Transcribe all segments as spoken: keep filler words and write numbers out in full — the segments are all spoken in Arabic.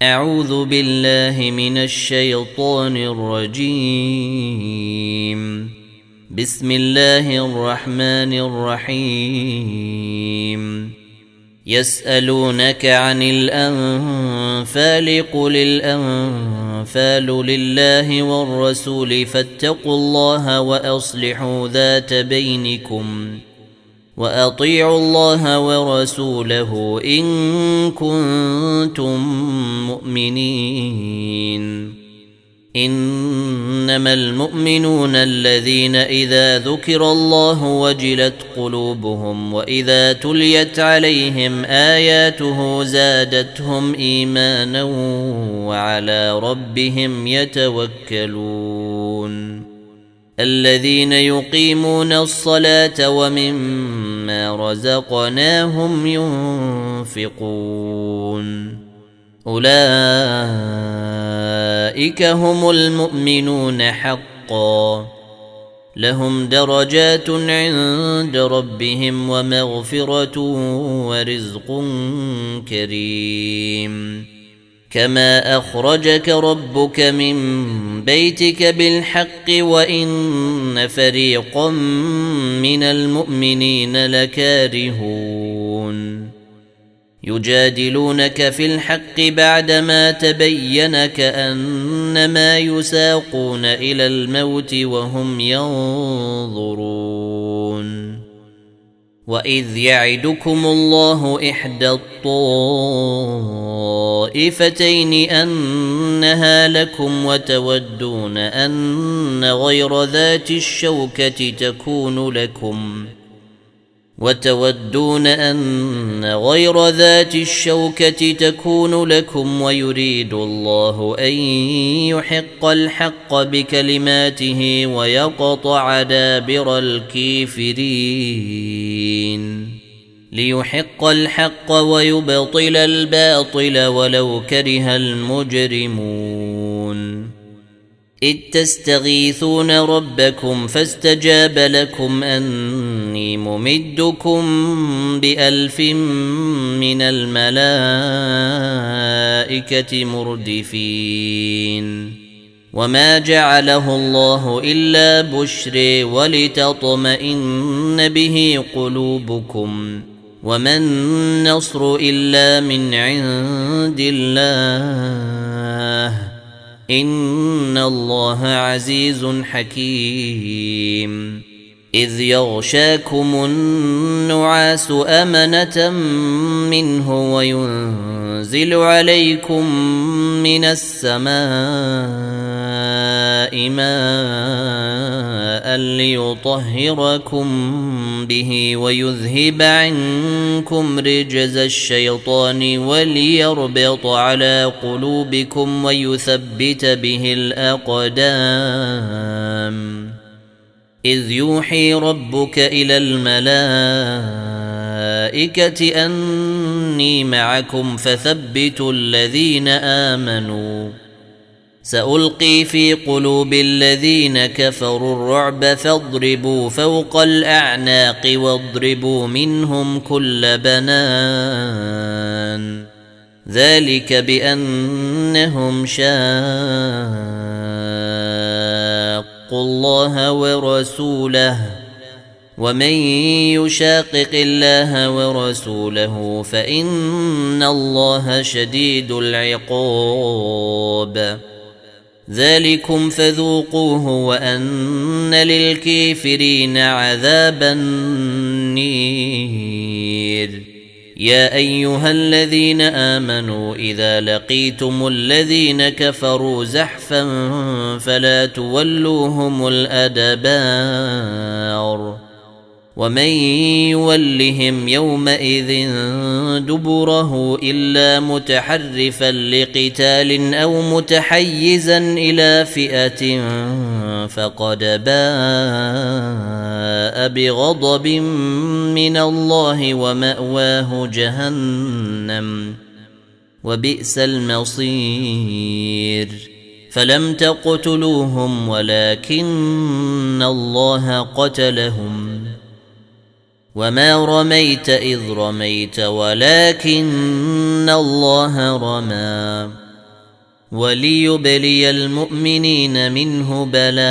أعوذ بالله من الشيطان الرجيم. بسم الله الرحمن الرحيم. يسألونك عن الأنفال قل الأنفال لله والرسول فاتقوا الله وأصلحوا ذات بينكم وأطيعوا الله ورسوله إن كنتم مؤمنين. إنما المؤمنون الذين إذا ذكر الله وجلت قلوبهم وإذا تليت عليهم آياته زادتهم إيمانا وعلى ربهم يتوكلون. الذين يقيمون الصلاة ومما رزقناهم ينفقون أولئك هم المؤمنون حقا لهم درجات عند ربهم ومغفرة ورزق كريم. كما أخرجك ربك من بيتك بالحق وإن فريقا من المؤمنين لكارهون يجادلونك في الحق بعدما تبين كأنما يساقون إلى الموت وهم ينظرون. وإذ يعدكم الله إحدى الطائفتين أنها لكم وتودون أن غير ذات الشوكة تكون لكم وتودون أن غير ذات الشوكة تكون لكم ويريد الله أن يحق الحق بكلماته ويقطع دابر الكافرين ليحق الحق ويبطل الباطل ولو كره المجرمون. إذ تستغيثون ربكم فاستجاب لكم أني ممدكم بألف من الملائكة مردفين. وما جعله الله إلا بشر ولتطمئن به قلوبكم وما النصر إلا من عند الله إن الله عزيز حكيم. إذ يغشاكم النعاس أمنة منه وينزل عليكم من السماء ماء ليطهركم به ويذهب عنكم رجز الشيطان وليربط على قلوبكم ويثبت به الأقدام. إذ يوحي ربك إلى الملائكة أني معكم فثبتوا الذين آمنوا سألقي في قلوب الذين كفروا الرعب فاضربوا فوق الأعناق واضربوا منهم كل بنان. ذلك بأنهم شاقوا الله ورسوله ومن يشاقق الله ورسوله فإن الله شديد العقاب. ذلكم فذوقوه وأن للكافرين عذاب النير. يا أيها الذين آمنوا إذا لقيتم الذين كفروا زحفا فلا تولوهم الأدبار ومن يولهم يومئذ دبره إلا متحرفا لقتال أو متحيزا إلى فئة فقد باء بغضب من الله ومأواه جهنم وبئس المصير. فلم تقتلوهم ولكن الله قتلهم وما رميت إذ رميت ولكن الله رمى وليبلي المؤمنين منه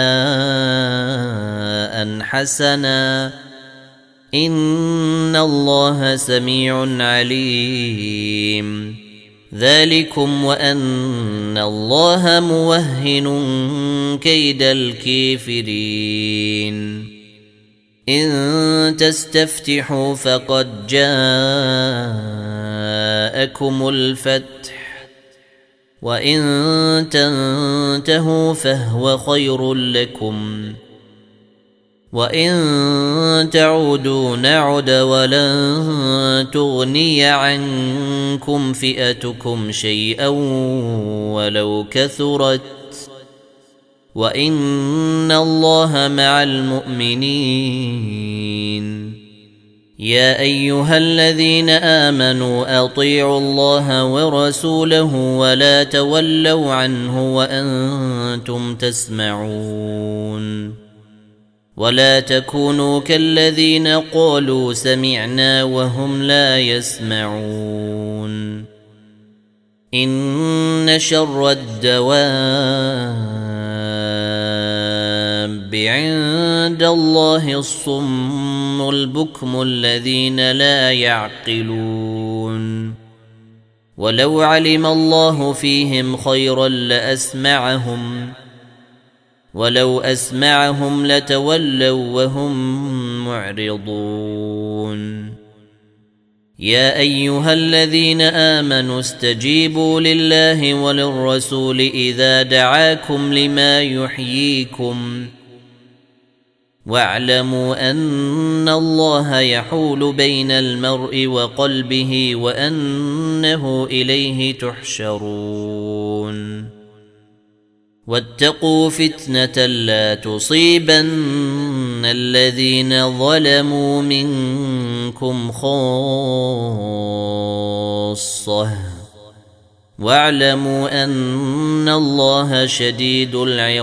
بلاء حسنا إن الله سميع عليم. ذلكم وأن الله موهن كيد الكافرين. إن تستفتحوا فقد جاءكم الفتح وإن تنتهوا فهو خير لكم وإن تعودوا نعد ولن تغني عنكم فئتكم شيئا ولو كثرت وإن الله مع المؤمنين. يا أيها الذين آمنوا أطيعوا الله ورسوله ولا تولوا عنه وأنتم تسمعون. ولا تكونوا كالذين قالوا سمعنا وهم لا يسمعون. إن شر الدواب عند الله الصم البكم الذين لا يعقلون. ولو علم الله فيهم خيرا لأسمعهم ولو أسمعهم لتولوا وهم معرضون. يا أيها الذين آمنوا استجيبوا لله وللرسول إذا دعاكم لما يحييكم واعلموا أن الله يحول بين المرء وقلبه وأنه إليه تحشرون. واتقوا فتنة لا تصيبن الذين ظلموا منكم خاصة واعلموا أن الله شديد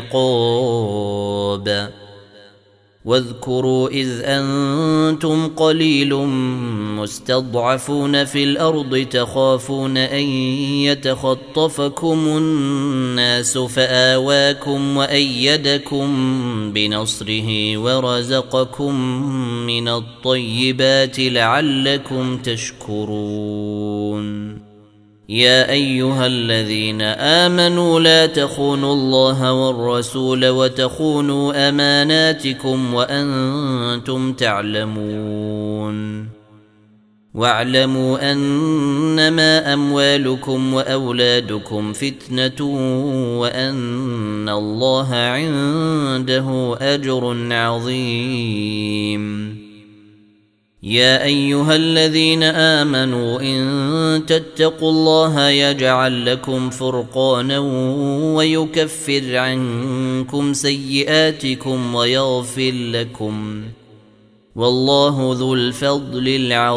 العقاب. واذكروا إذ أنتم قليل مستضعفون في الأرض تخافون أن يتخطفكم الناس فآواكم وأيدكم بنصره ورزقكم من الطيبات لعلكم تشكرون. يا أيها الذين آمنوا لا تخونوا الله والرسول وتخونوا أماناتكم وأنتم تعلمون. واعلموا أنما أموالكم وأولادكم فتنة وأن الله عنده أجر عظيم. يا أيها الذين آمنوا إن تتقوا الله يجعل لكم فرقانا ويكفر عنكم سيئاتكم ويغفر لكم والله ذو الفضل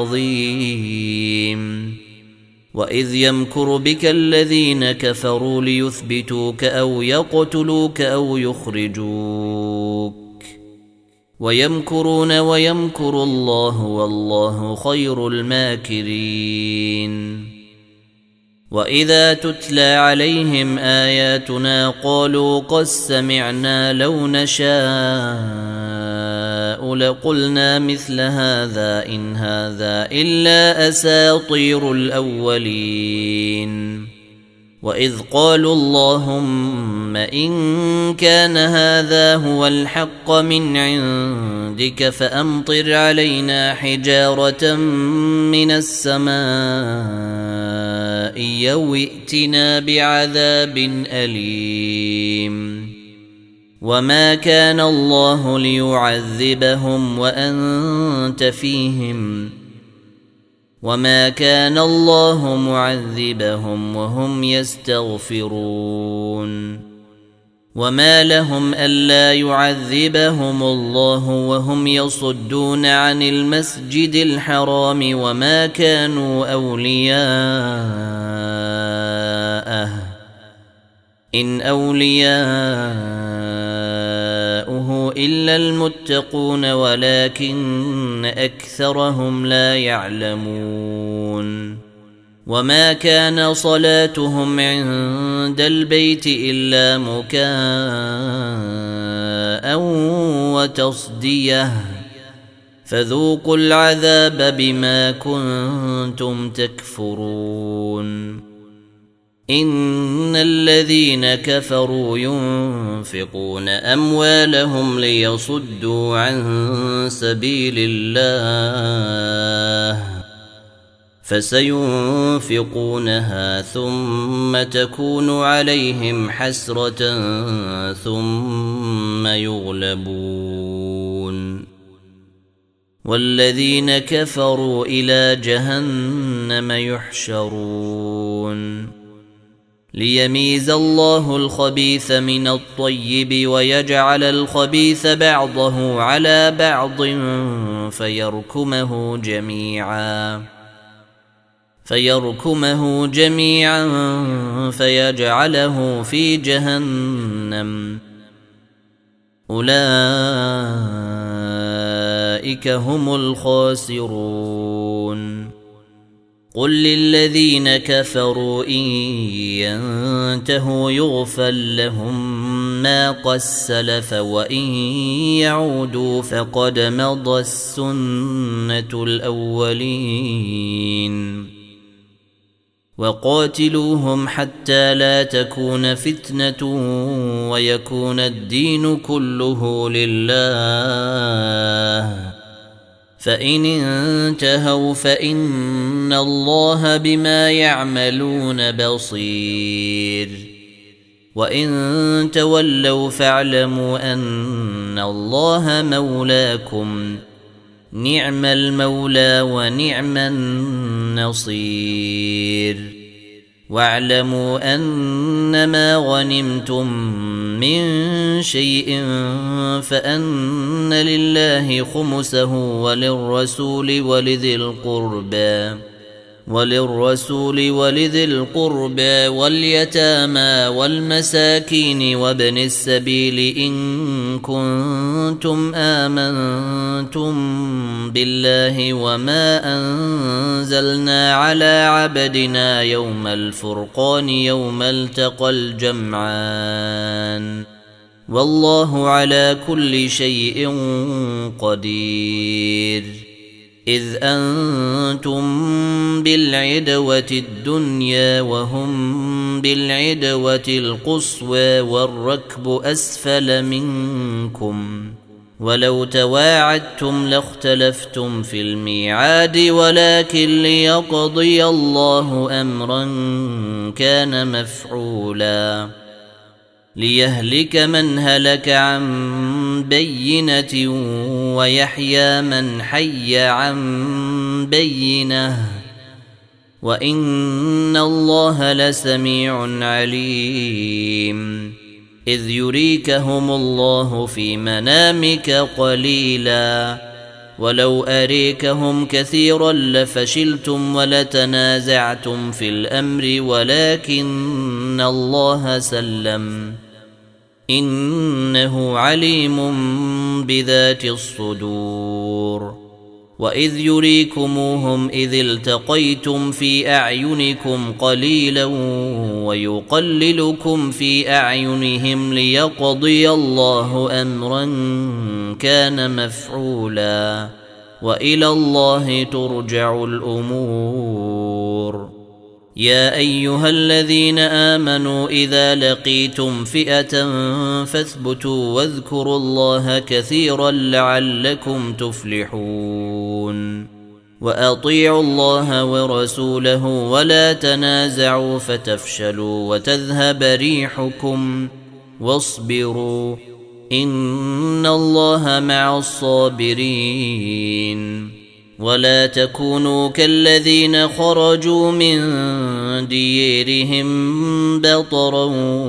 العظيم. وإذ يمكر بك الذين كفروا ليثبتوك أو يقتلوك أو يخرجوك ويمكرون ويمكر الله والله خير الماكرين. وإذا تتلى عليهم آياتنا قالوا قد سمعنا لو نشاء لقلنا مثل هذا إن هذا إلا أساطير الأولين. وإذ قالوا اللهم إن كان هذا هو الحق من عندك فأمطر علينا حجارة من السماء أو ائتنا بعذاب أليم. وما كان الله ليعذبهم وأنت فيهم وما كان الله معذبهم وهم يستغفرون. وما لهم ألا يعذبهم الله وهم يصدون عن المسجد الحرام وما كانوا أولياءه إن أولياؤه إلا المتقون ولكن أكثرهم لا يعلمون. وما كان صلاتهم عند البيت إلا مكاء وتصدية فذوقوا العذاب بما كنتم تكفرون إن الذين كفروا ينفقون أموالهم ليصدوا عن سبيل الله فسينفقونها ثم تكون عليهم حسرة ثم يغلبون والذين كفروا إلى جهنم يحشرون ليميز الله الخبيث من الطيب ويجعل الخبيث بعضه على بعض فيركمه جميعا فيركمه جميعا فيجعله في جهنم أولئك هم الخاسرون قل للذين كفروا إن ينتهوا يغفر لهم ما قد سلف وإن يعودوا فقد مضت سنة الأولين وقاتلوهم حتى لا تكون فتنة ويكون الدين كله لله فإن انتهوا فإن الله بما يعملون بصير وإن تولوا فاعلموا أن الله مولاكم نعم المولى ونعم النصير واعلموا أنما غنمتم من شيء فأن لله خمسه وللرسول ولذي القربى وللرسول ولذي القربى واليتامى والمساكين وابن السبيل إن كنتم آمنتم بالله وما أنزلنا على عبدنا يوم الفرقان يوم التقى الجمعان والله على كل شيء قدير إذ أنتم بالعدوة الدنيا وهم بالعدوة القصوى والركب أسفل منكم ولو تواعدتم لاختلفتم في الميعاد ولكن ليقضي الله أمرا كان مفعولا ليهلك من هلك عن بينة ويحيى من حي عن بينة وإن الله لسميع عليم إذ يريكهم الله في منامك قليلا ولو أريكهم كثيرا لفشلتم ولتنازعتم في الأمر ولكن الله سلم إنه عليم بذات الصدور وإذ يريكموهم إذ التقيتم في أعينكم قليلا ويقللكم في أعينهم ليقضي الله أمرا كان مفعولا وإلى الله ترجع الأمور يا أيها الذين آمنوا إذا لقيتم فئة فاثبتوا واذكروا الله كثيرا لعلكم تفلحون وأطيعوا الله ورسوله ولا تنازعوا فتفشلوا وتذهب ريحكم واصبروا إن الله مع الصابرين ولا تكونوا كالذين خرجوا من ديرهم بطرا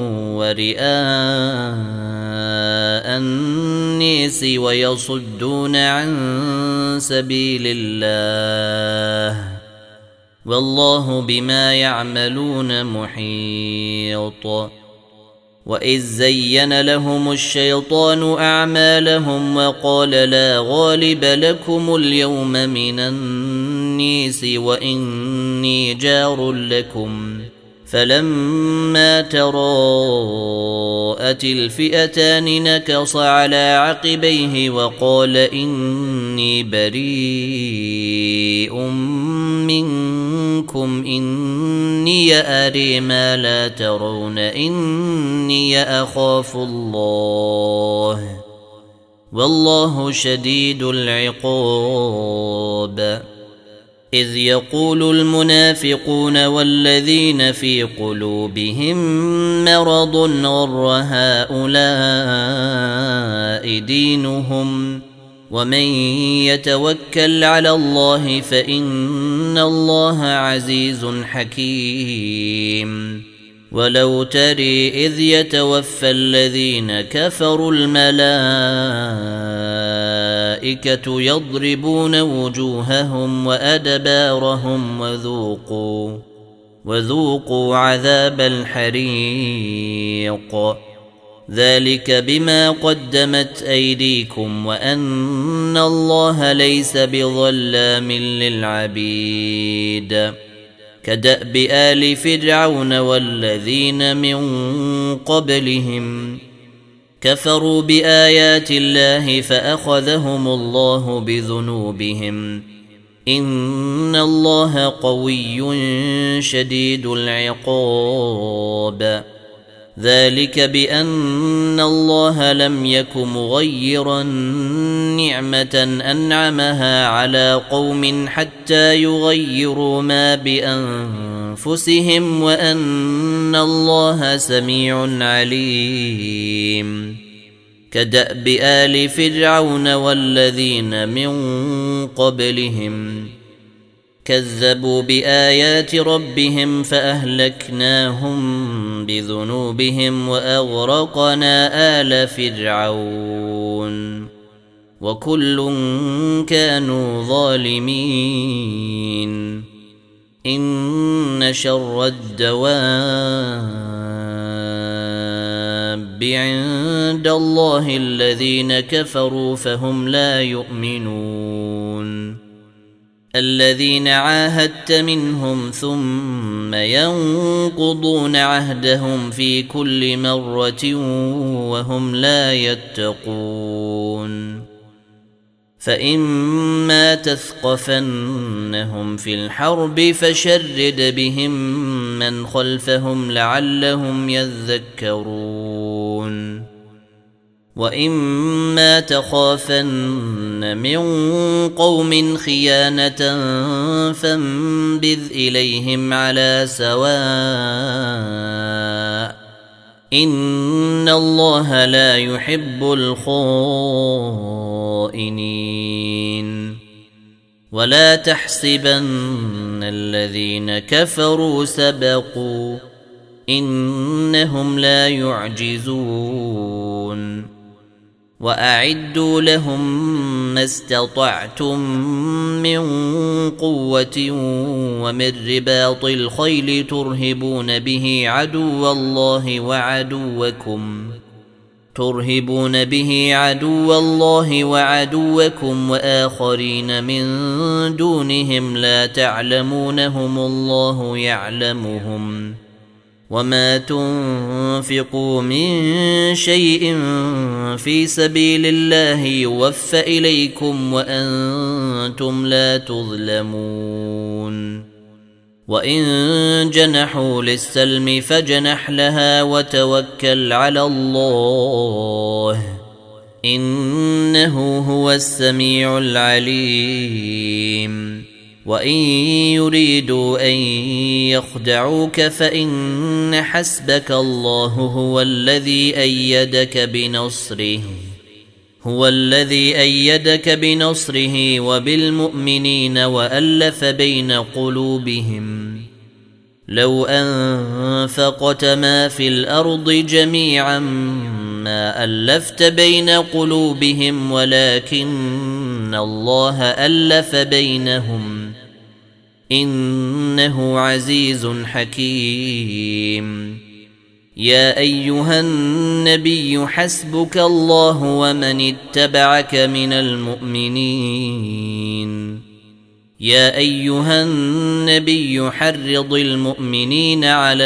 ورئاء الناس ويصدون عن سبيل الله والله بما يعملون محيط وإذ زين لهم الشيطان أعمالهم وقال لا غالب لكم اليوم من الناس وإن إني جار لكم فلما تراءت الفئتان نكص على عقبيه وقال إني بريء منكم إني أري ما لا ترون إني أخاف الله والله شديد العقاب. إذ يقول المنافقون والذين في قلوبهم مرض غر هؤلاء دينهم ومن يتوكل على الله فإن الله عزيز حكيم. ولو تري إذ يتوفى الذين كفروا الملائكة يضربون وجوههم وأدبارهم وذوقوا وذوقوا عذاب الحريق ذلك بما قدمت أيديكم وأن الله ليس بظلام للعبيد. كدأب آل فرعون والذين من قبلهم كفروا بآيات الله فأخذهم الله بذنوبهم إن الله قوي شديد العقاب. ذلك بأن الله لم يك مغيرا نعمة أنعمها على قوم حتى يغيروا ما بأنفسهم وأن الله سميع عليم. كدأب آل فرعون والذين من قبلهم كذبوا بآيات ربهم فأهلكناهم بذنوبهم وأغرقنا آل فرعون وكل كانوا ظالمين. إن شر الدواب عند الله الذين كفروا فهم لا يؤمنون. الذين عاهدت منهم ثم ينقضون عهدهم في كل مرة وهم لا يتقون. فإما تثقفنهم في الحرب فشرد بهم من خلفهم لعلهم يذكرون. وإما تخافن من قوم خيانة فانبذ إليهم على سواء إن الله لا يحب الخائنين. ولا تحسبن الذين كفروا سبقوا إنهم لا يعجزون. وأعدوا لهم ما استطعتم من قوة ومن رباط الخيل ترهبون به عدو الله وعدوكم ترهبون به عدو الله وعدوكم وآخرين من دونهم لا تعلمونهم الله يعلمهم. وما تنفقوا من شيء في سبيل الله يوفى إليكم وأنتم لا تظلمون. وإن جنحوا للسلم فجنح لها وتوكل على الله إنه هو السميع العليم. وإن يريدوا أن يخدعوك فإن حسبك الله هو الذي أيدك بنصره هو الذي أيدك بنصره وبالمؤمنين وألف بين قلوبهم. لو أنفقت ما في الأرض جميعا ما ألفت بين قلوبهم ولكن الله ألف بينهم إنه عزيز حكيم. يا أيها النبي حسبك الله ومن اتبعك من المؤمنين. يا أيها النبي حرض المؤمنين على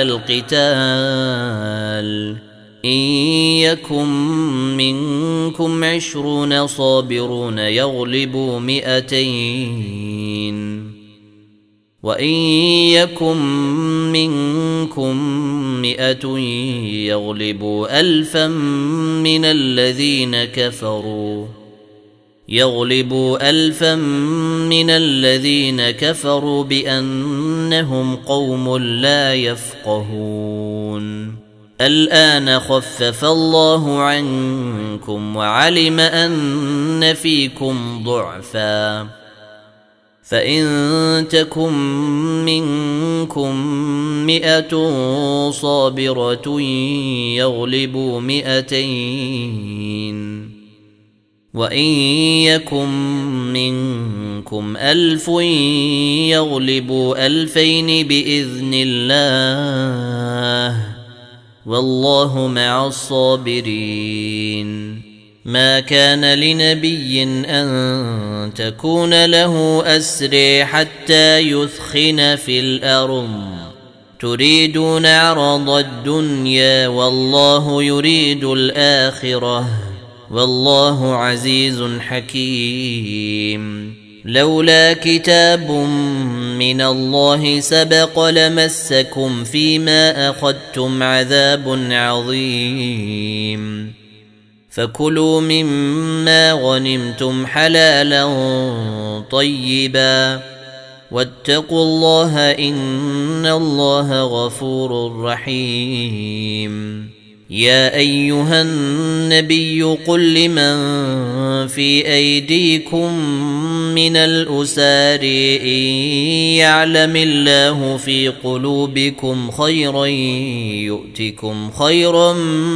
القتال إن يكن منكم عشرون صابرون يغلبوا مئتين وإن يكن منكم مئة يغلبوا ألفا من الذين كفروا يغلبوا ألفا من الذين كفروا بأنهم قوم لا يفقهون الآن خفف الله عنكم وعلم أن فيكم ضعفا فإن تكن منكم مئة صابرة يغلبوا مئتين وإن يكن منكم ألف يغلبوا ألفين بإذن الله والله مع الصابرين ما كان لنبي أن تكون له أسرى حتى يثخن في الأرض تريدون عرض الدنيا والله يريد الآخرة والله عزيز حكيم لولا كتاب من الله سبق لمسكم فيما أخذتم عذاب عظيم فكلوا مما غنمتم حلالا طيبا واتقوا الله إن الله غفور رحيم يا أيها النبي قل لمن في أيديكم من الأسار إن يعلم الله في قلوبكم خيرا يؤتكم خيرا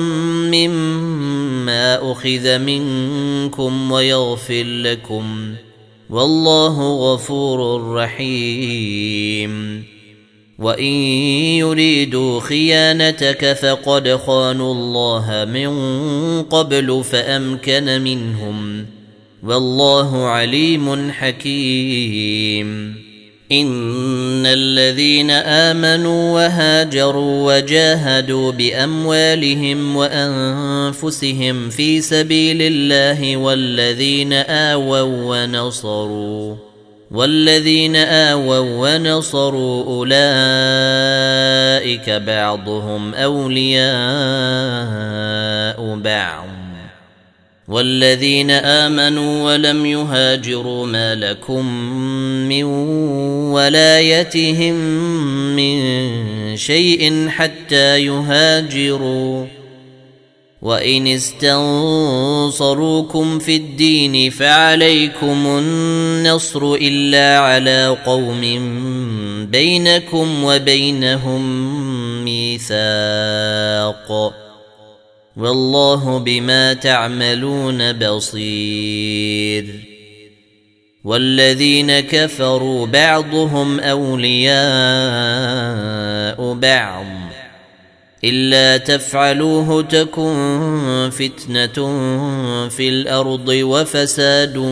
مما أخذ منكم ويغفر لكم والله غفور رحيم وإن يريدوا خيانتك فقد خانوا الله من قبل فأمكن منهم والله عليم حكيم إن الذين آمنوا وهاجروا وجاهدوا بأموالهم وأنفسهم في سبيل الله والذين آووا ونصروا والذين آووا ونصروا أولئك بعضهم أولياء بعض والذين آمنوا ولم يهاجروا ما لكم من ولايتهم من شيء حتى يهاجروا وإن استنصروكم في الدين فعليكم النصر إلا على قوم بينكم وبينهم ميثاق والله بما تعملون بصير والذين كفروا بعضهم أولياء بعض إلا تفعلوه تكن فتنة في الأرض وفساد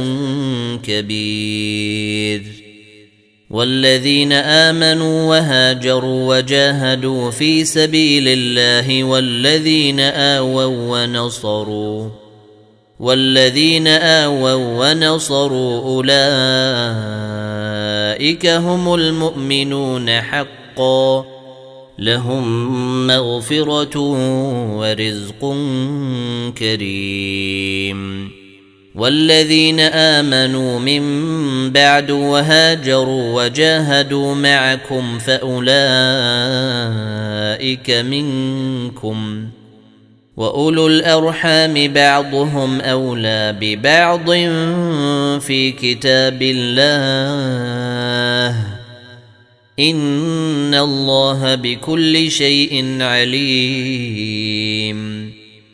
كبير والذين آمنوا وهاجروا وجاهدوا في سبيل الله والذين آووا ونصروا والذين آووا ونصروا أولئك هم المؤمنون حقا لهم مغفرة ورزق كريم والذين آمنوا من بعد وهاجروا وجاهدوا معكم فأولئك منكم وأولو الأرحام بعضهم أولى ببعض في كتاب الله إن الله بكل شيء عليم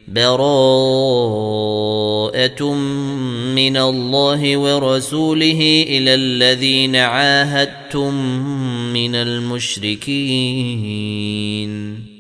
براءة من الله ورسوله إلى الذين عاهدتم من المشركين